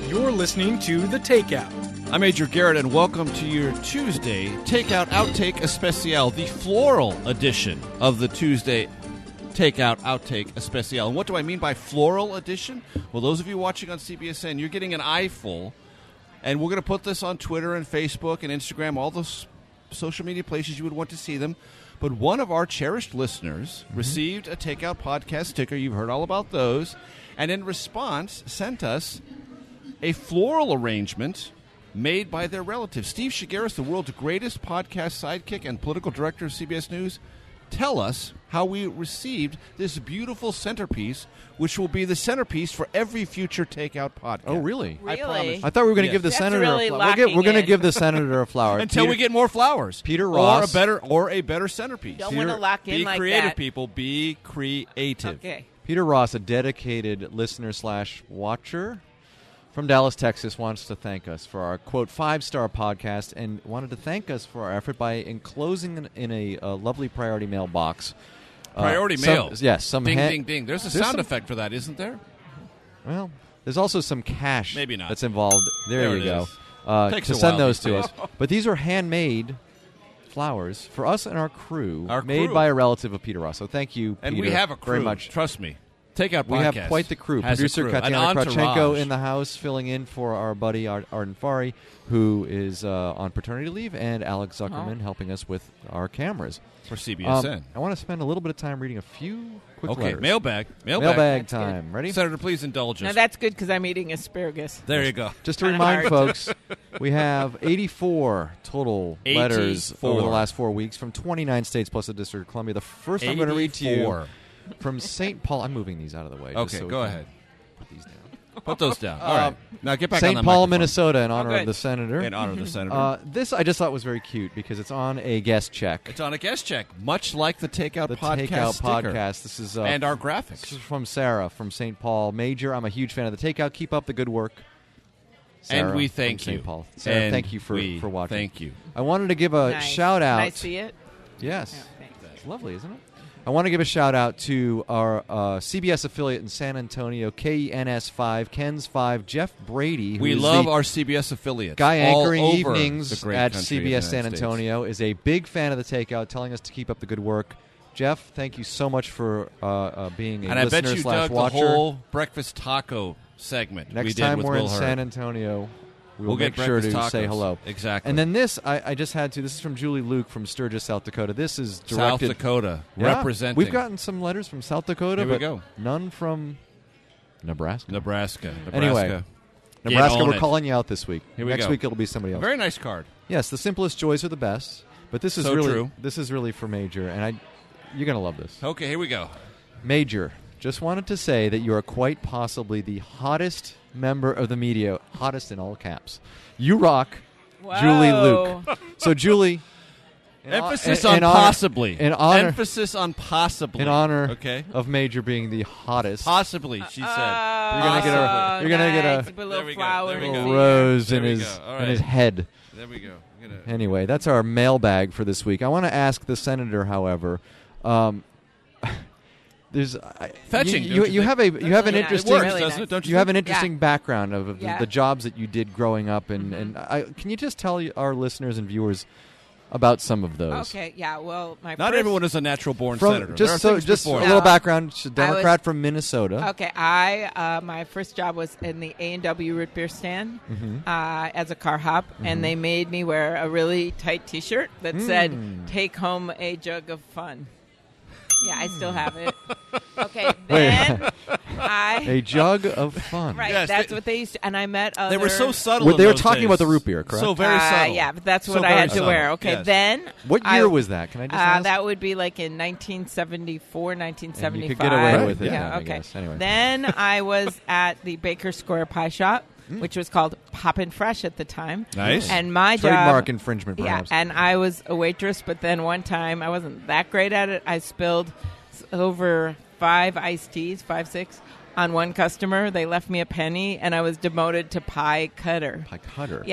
You're listening to The Takeout. I'm Major Garrett, and welcome to your Tuesday Takeout Outtake Especial, the floral edition of the Tuesday Takeout Outtake Especial. And what do I mean by floral edition? Well, those of you watching on CBSN, you're getting an eyeful, and we're going to put this on Twitter and Facebook and Instagram, all those social media places you would want to see them. But one of our cherished listeners received a Takeout podcast sticker. You've heard all about those. And in response, sent us a floral arrangement made by their relative. Steve Shigaris, the world's greatest podcast sidekick and political director of CBS News, tell us how we received this beautiful centerpiece, which will be the centerpiece for every future Takeout podcast. Oh, really? I promise. I thought we were going to give the That's senator really a flower. We're going to give the senator a flower Until we get more flowers. Peter Ross. Or a better centerpiece. Don't want to lock in Be like creative, that. people. Be creative. Okay. Peter Ross, a dedicated listener/watcher from Dallas, Texas, wants to thank us for our, quote, 5-star podcast and wanted to thank us for our effort by enclosing in a lovely priority mail box. Priority mail. Yes. Some ding, ding, ding. There's a sound some- effect for that, isn't there? Well, there's also some cash Maybe not. that's involved. There There you it go. is. Takes To a send while those these to days. us. But these are handmade flowers for us and our crew, made crew. by a relative of Peter Ross. So thank you, And Peter, we have a crew. very much. Trust me. Takeout We podcast. have quite the crew. has a Producer crew. An Katyana entourage. Kravchenko in the house, filling in for our buddy Arden Fari, who is on paternity leave, and Alex Zuckerman helping us with our cameras. For CBSN. I want to spend a little bit of time reading a few quick Okay, letters. mailbag. Mailbag That's time. Ready? Senator, please indulge Now us. that's good because I'm eating asparagus. There you go. Just to Kinda remind hard. folks, we have 84 total letters 84. over the last 4 weeks from 29 states plus the District of Columbia. The first I'm going to read to you 84. from St. Paul. I'm moving these out of the way. just Okay, so we go can ahead. Put these down. Put those down. All right. Now get back on St. the Paul, microphone. Minnesota, in honor of good. the senator. In honor of the senator. This I just thought was very cute because it's on a guest check. It's on a guest check, much like the Takeout The podcast Takeout sticker. podcast. This is And our this graphics. is from Sarah from St. Paul. Major, I'm a huge fan of the Takeout. Keep up the good work. Sarah And we from thank St. you. Paul. Sarah, And thank you for we watching. Thank you. I wanted to give a Nice. shout out. Can I see it? Yes. Yeah, thanks. It's lovely, isn't it? I want to give a shout out to our CBS affiliate in San Antonio, KENS5, Ken's 5, Jeff Brady. Who We is love the our CBS affiliates. guy all anchoring over evenings the great at country of the CBS San United States. Antonio, is a big fan of the Takeout, telling us to keep up the good work. Jeff, thank you so much for being a And I bet you dug the listener/watcher. whole breakfast taco segment Next we did time with we're Will in Hurd. San Antonio, we'll get make sure to breakfast say tacos. hello. Exactly. And then this, I just had to. This is from Julie Luke from Sturgis, South Dakota. This is South directed. Dakota Yeah. representing. We've gotten some letters from South Dakota, Here we but go. none from Nebraska. Nebraska. Anyway, Get Nebraska, on we're it. calling you out this week. Here we Next go. week it'll be somebody A else. very nice card. Yes, the simplest joys are the best. But this is So really true. This is really for Major, and you're gonna love this. Okay, here we go. Major, just wanted to say that you are quite possibly the hottest member of the media, hottest in all caps. You rock, Julie Whoa. Luke. So Julie, Emphasis in on honor- possibly. in honor- Emphasis on possibly. in honor Okay. of Major being the hottest, Possibly, she said. You're gonna get a- you're gonna get a- nice. Put a little There we go, flower there we in go. his little ear. rose There in we his go. All in right. his head. There we go. I'm gonna- Anyway, that's our mailbag for this week. I want to ask the senator, however. There's Fetching, You, don't you have an Yeah, it interesting works, doesn't nice. it? Don't you you have think? an interesting background of Yeah. the jobs that you did growing up, and can you just tell our listeners and viewers about some of those? Okay, yeah. Well, my Not first, everyone is a natural born From senator. just there are things just a before little that. background. She's a I was- Democrat from Minnesota. Okay, my first job was in the A&W root beer stand Mm-hmm. as a car hop, and they made me wear a really tight T-shirt that said "Take home a jug of fun." Yeah, I still have it. Okay, then A jug of fun. right. Yes, that's they- what they used to, and I met other. They were so subtle. Well, in they were those talking days. about the root beer, correct? So very subtle. Yeah, but that's So what I very had to subtle. wear. Okay, Yes. then What year was that? Can I just ask? that would be like in 1974, 1975. And you could get away with it Yeah, then, I okay. guess. Anyway. Then I was at the Baker Square Pie Shop, which was called Poppin' Fresh at the time. Nice. And my Trademark job, infringement, yeah, perhaps. and I was a waitress. But then one time I wasn't that great at it. I spilled over 5 iced teas, 5, 6, on one customer. They left me a penny, and I was demoted to pie cutter. Pie cutter. Yeah.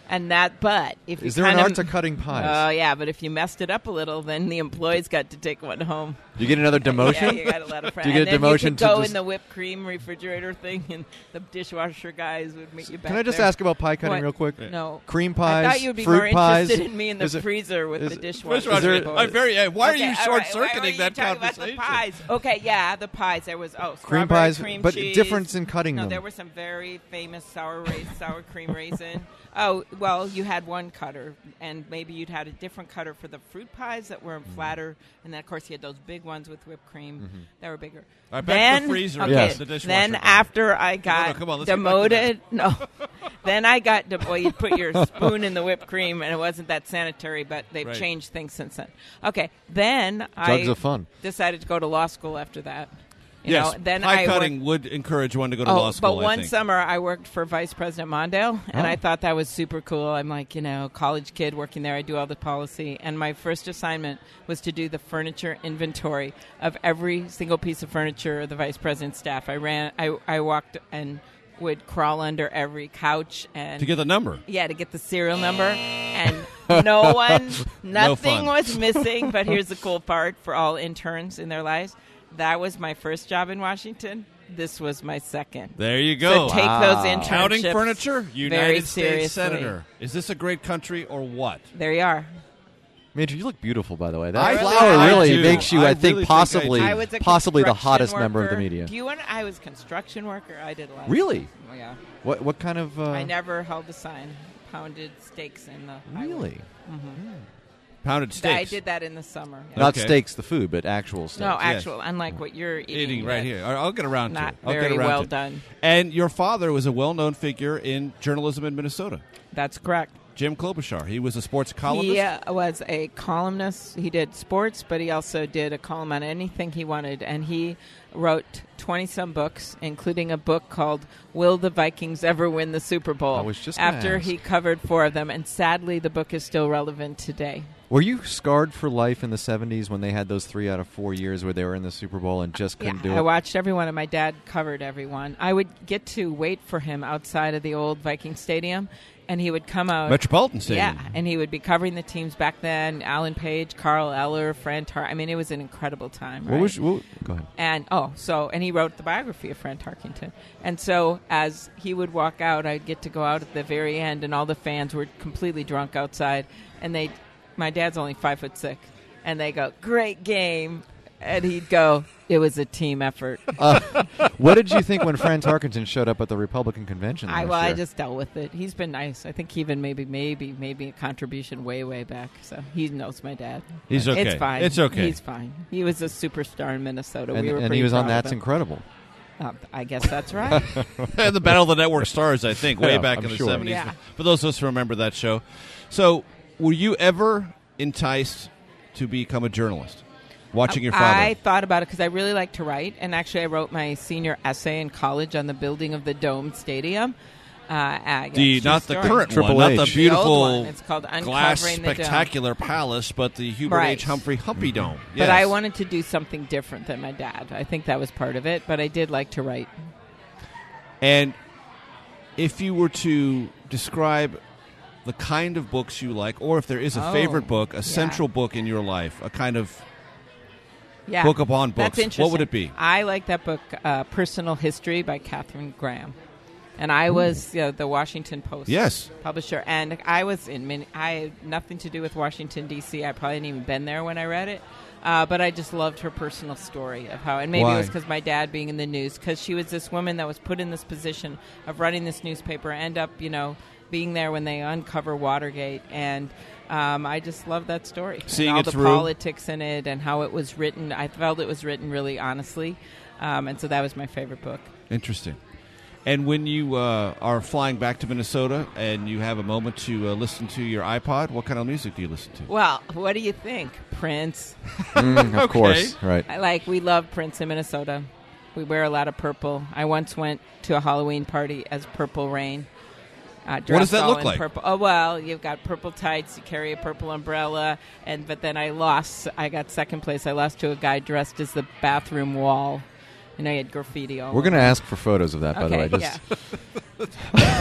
But if you Is there an kinda- art to cutting pies? Oh, yeah, but if you messed it up a little, then the employees got to take one home. You get another demotion? Yeah, you got a lot of Do you get a and then demotion you could to go just- in the whipped cream refrigerator thing, and the dishwasher guys would meet you back Can I just there. ask about pie cutting What? real quick? No. Cream pies, I thought you'd be fruit more pies. interested in me in the Is it- freezer with is the it- dishwasher. First of all, Is there- I'm very. Why are Okay, you all short right. Why were circuiting you that talking about conversation? the pies? Okay, yeah, the pies. There was cream strawberry pies, cream but cheese. difference in cutting No, them. there were some very famous sour cream raisin. Oh, well, you had one cutter, and maybe you'd had a different cutter for the fruit pies that were flatter, and then of course you had those big ones with whipped cream that were bigger. All right, back to the freezer and Yes. the dishwasher Then guy. after I got come on, let's get back to demoted, then I got well, you put your spoon in the whipped cream, and it wasn't that sanitary, but they've Right. changed things since then. Okay, then Jugs I of fun. decided to go to law school after that. You Yes, know, then pie I cutting would encourage one to go to law school. but I one think. summer I worked for Vice President Mondale, and Oh. I thought that was super cool. I'm like, college kid working there. I do all the policy. And my first assignment was to do the furniture inventory of every single piece of furniture of the Vice President's staff. I walked and would crawl under every couch and to get the number. yeah, to get the serial number, and nothing fun. was missing. But here's the cool part for all interns in their lives: that was my first job in Washington. This was my second. There you go. So take those internships Counting furniture, very United States seriously. Senator. Is this a great country or what? There you are. Major, you look beautiful, by the way. I That really- flower I really do. makes you, I I think, really think I possibly, do. I was a possibly the construction hottest member of the worker. media. Do you want? I was a construction worker. I did a lot. Really? Oh, yeah. What kind of? I never held a sign. Pounded steaks in the. Really? Pounded steaks. I did that in the summer. yeah. Not Okay. steaks, the food, but actual steaks. No, yes. actual. Unlike what you're Eating right but here. I'll get around to Not it. I'll very get around well to it. done. And your father was a well-known figure in journalism in Minnesota. That's correct. Jim Klobuchar. He was a sports columnist. He was a columnist. He did sports, but he also did a column on anything he wanted. And he wrote 20-some books, including a book called Will the Vikings Ever Win the Super Bowl? I was just gonna After ask. he covered 4 of them. And sadly, the book is still relevant today. Were you scarred for life in the 70s when they had those 3 out of 4 years where they were in the Super Bowl and just couldn't do I it? watched everyone, and my dad covered everyone. I would get to wait for him outside of the old Viking Stadium, and he would come out. Metropolitan Stadium. Yeah, and he would be covering the teams back then. Alan Page, Carl Eller, Fran Tar. I mean, it was an incredible time. What right? was? Go ahead. And and he wrote the biography of Fran Tarkington. And so as he would walk out, I'd get to go out at the very end, and all the fans were completely drunk outside. And my dad's only 5'6", and they go, "Great game," and he'd go, "It was a team effort." What did you think when Fran Tarkenton showed up at the Republican convention last I year? just dealt with it. He's been nice. I think he even maybe a contribution way back. So he knows my dad. He's okay. It's fine. It's okay. He's fine. He was a superstar in Minnesota. and we were and pretty he was on proud of That's him. Incredible. I guess that's right. the Battle of the Network Stars, I think, way Yeah, back I'm in the sure. 70s. Yeah. For those of us who remember that show. So, were you ever enticed to become a journalist? Watching your father? I thought about it because I really like to write, and actually I wrote my senior essay in college on the building of the Domed Stadium. not the True current story. one, Triple not H. the The beautiful old one. It's called Uncovering glass the Dome. spectacular palace, but the Hubert Right. H. Humphrey Humpy Dome. But Yes. I wanted to do something different than my dad. I think that was part of it, but I did like to write. And if you were to describe the kind of books you like, or if there is a Oh, favorite book, a yeah. central book in your life, a kind of Yeah. book upon That's books, interesting. what would it be? I like that book, Personal History by Katharine Graham. And I was the Washington Post Yes. publisher, and I was I had nothing to do with Washington, D.C. I probably hadn't even been there when I read it, but I just loved her personal story of how, and maybe Why? it was because my dad being in the news, because she was this woman that was put in this position of running this newspaper, end up, being there when they uncover Watergate, and I just love that story. Seeing and all it the through. politics in it and how it was written. I felt it was written really honestly, and so that was my favorite book. Interesting. And when you are flying back to Minnesota and you have a moment to listen to your iPod, what kind of music do you listen to? Well, what do you think, Prince? Of course, right. We love Prince in Minnesota. We wear a lot of purple. I once went to a Halloween party as Purple Rain. What does that all look in like? Purple. Oh, well, you've got purple tights. You carry a purple umbrella. But then I lost. I got second place. I lost to a guy dressed as the bathroom wall. He had graffiti all We're going over. to ask for photos of that, by the way. Okay, Just,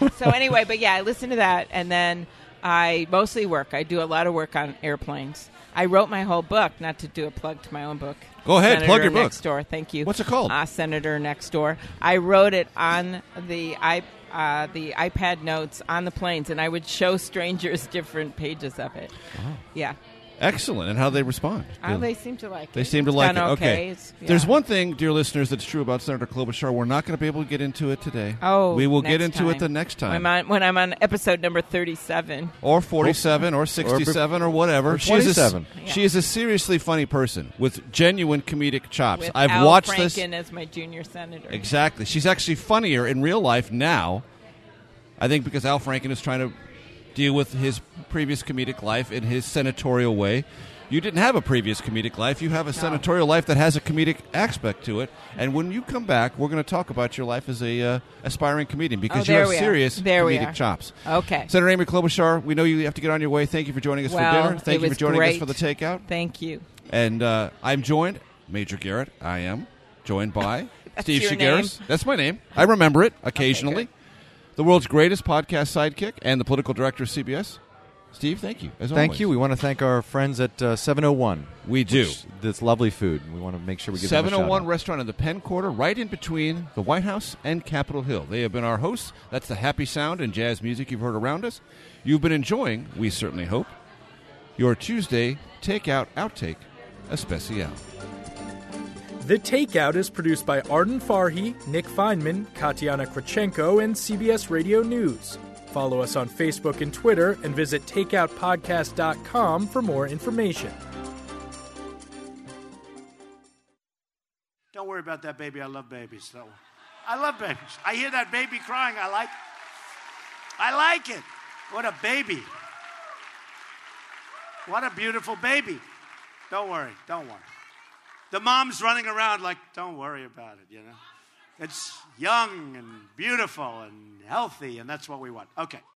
So anyway, but yeah, I listen to that, and then I mostly work. I do a lot of work on airplanes. I wrote my whole book, not to do a plug to my own book. Go ahead, Senator plug your book. Next Door. Thank you. What's it called? Senator Next Door. I wrote it on the iPad notes on the planes, and I would show strangers different pages of it. Oh. Yeah. Excellent. And how they respond? They seem to like it. They seem to It's like it. done Okay. Yeah. There's one thing, dear listeners, that's true about Senator Klobuchar. We're not going to be able to get into it today. Oh, we will next get into it time. the next time. When I'm on episode number 37. Or 47 or 67 or whatever. Or 27. She is a seriously funny person with genuine comedic chops. With I've Al watched Franken this. as my junior senator. Exactly. She's actually funnier in real life now. I think because Al Franken is trying to deal with his previous comedic life in his senatorial way. You didn't have a previous comedic life. You have a senatorial life that has a comedic aspect to it. And when you come back, we're going to talk about your life as a aspiring comedian because you have serious comedic chops. Okay. Senator Amy Klobuchar, we know you have to get on your way. Thank you for joining us for dinner. Thank you for joining us for the takeout. Thank you. And I'm joined, Major Garrett, I am, joined by Steve your Shigaris. name? That's my name. I remember it occasionally. Okay, The world's greatest podcast sidekick and the political director of CBS. Steve, thank you. As always. Thank you. We want to thank our friends at 701. We do. This lovely food. We want to make sure we give them a shout 701 out. restaurant in the Penn Quarter, right in between the White House and Capitol Hill. They have been our hosts. That's the happy sound and jazz music you've heard around us. You've been enjoying, we certainly hope, your Tuesday Takeout Outtake Especial. The Takeout is produced by Arden Farhi, Nick Feynman, Katyana Krachenko, and CBS Radio News. Follow us on Facebook and Twitter, and visit takeoutpodcast.com for more information. Don't worry about that baby. I love babies. So I love babies. I hear that baby crying. I like it. What a baby. What a beautiful baby. Don't worry. The mom's running around like, don't worry about it, you know. It's young and beautiful and healthy, and that's what we want. Okay.